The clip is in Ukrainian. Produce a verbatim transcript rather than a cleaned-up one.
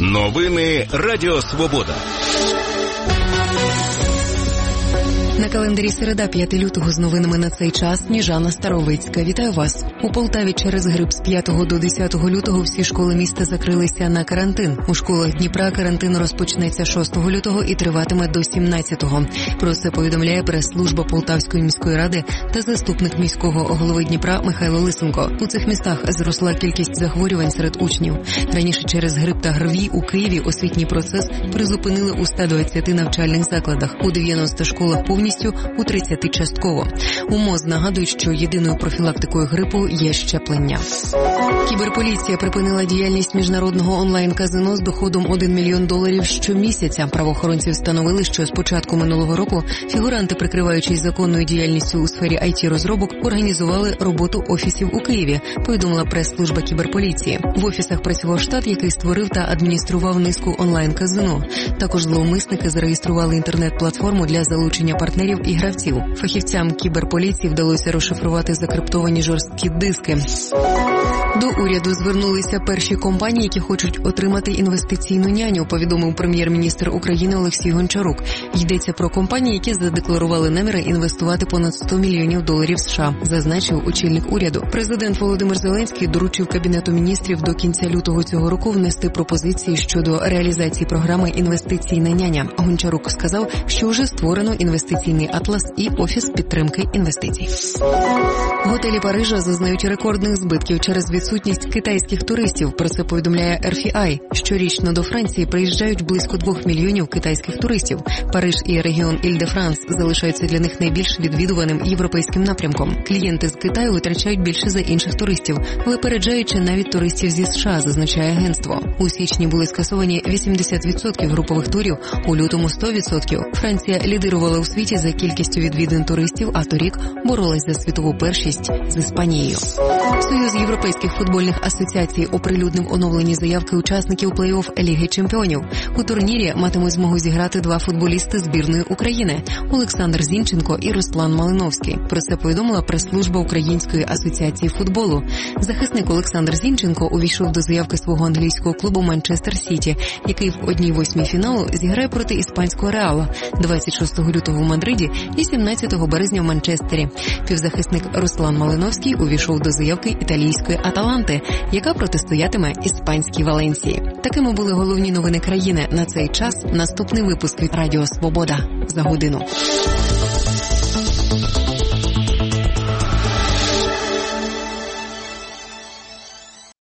Новини Радіо Свобода. На календарі середа, п'яте лютого, з новинами на цей час Сніжана Старовицька. Вітаю вас. У Полтаві через грип з п'ятого до десятого лютого всі школи міста закрилися на карантин. У школах Дніпра карантин розпочнеться шостого лютого і триватиме до сімнадцятого. Про це повідомляє прес-служба Полтавської міської ради та заступник міського голови Дніпра Михайло Лисенко. У цих містах зросла кількість захворювань серед учнів. Раніше через грип та ГРВІ у Києві освітній процес призупинили у ста двадцяти навчальних закладах, у дев'яноста школах повністю, у тридцяти частково. У МОЗ нагадують, що єдиною профілактикою грипу є щеплення. Кіберполіція припинила діяльність міжнародного онлайн-казино з доходом один мільйон доларів щомісяця. Правоохоронці встановили, що з початку минулого року фігуранти, прикриваючись законною діяльністю у сфері ай ті-розробок, організували роботу офісів у Києві, повідомила прес-служба кіберполіції. В офісах працював штат, який створив та адміністрував низку онлайн-казино. Також зловмисники зареєстрували інтернет-платформу для залучення партнерів і гравців. Фахівцям кіберполіції вдалося розшифрувати закриптовані жорсткі диски. До уряду звернулися перші компанії, які хочуть отримати інвестиційну няню, повідомив прем'єр-міністр України Олексій Гончарук. Йдеться про компанії, які задекларували наміри інвестувати понад сто мільйонів доларів США, зазначив очільник уряду. Президент Володимир Зеленський доручив Кабінету міністрів до кінця лютого цього року внести пропозиції щодо реалізації програми «Інвестиційна няня». Гончарук сказав, що вже створено інвестиційний атлас і офіс підтримки інвестицій. Готелі Парижа зазнають рекордних збитків через відсутність китайських туристів. Про це повідомляє ар еф ай. Щорічно до Франції приїжджають близько двох мільйонів китайських туристів. Париж і регіон Іль-де-Франс залишаються для них найбільш відвідуваним європейським напрямком. Клієнти з Китаю витрачають більше за інших туристів, випереджаючи навіть туристів зі США, зазначає агентство. У січні були скасовані вісімдесят відсотків групових турів, у лютому сто відсотків. Франція лідирувала у світі за кількістю відвідин туристів, а торік боролась за світову першість з Іспанією. Союз європейських футбольних асоціацій оприлюднив оновлені заявки учасників плей-офф Ліги чемпіонів. У турнірі матимуть змогу зіграти два футболісти збірної України – Олександр Зінченко і Руслан Малиновський. Про це повідомила прес-служба Української асоціації футболу. Захисник Олександр Зінченко увійшов до заявки свого англійського клубу Манчестер Сіті, який в одній восьмій фіналу зіграє проти іспанського Реала двадцять шостого лютого в Мадриді і сімнадцятого березня в Манчестері. Півзахисник Руслан Малиновський увійшов до заявки італійської Аталанти, яка протистоятиме іспанській Валенсії. Такими були головні новини країни на цей час. Наступний випуск від Радіо Свобода за годину.